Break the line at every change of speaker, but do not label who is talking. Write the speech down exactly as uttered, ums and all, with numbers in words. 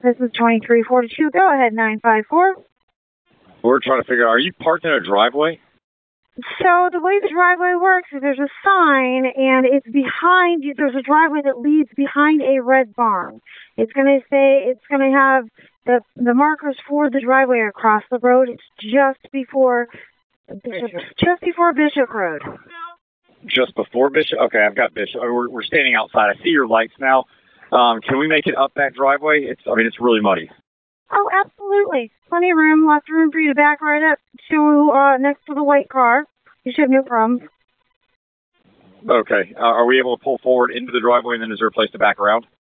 This is twenty-three forty-two. Go ahead, nine five four.
We're trying to figure out, are you parked in a driveway?
So the way the driveway works is there's a sign, and it's behind you. There's a driveway that leads behind a red barn. It's going to say, it's going to have the the markers for the driveway across the road. It's just before Bishop, just before Bishop Road.
Just before Bishop? Okay, I've got Bishop. We're, we're standing outside. I see your lights now. Um, can we make it up that driveway? It's, I mean, it's really muddy.
Oh, absolutely. Plenty of room. Lots of room for you to back right up to uh, next to the white car. You should have no problems.
Okay. Uh, are we able to pull forward into the driveway, and then is there a place to back around?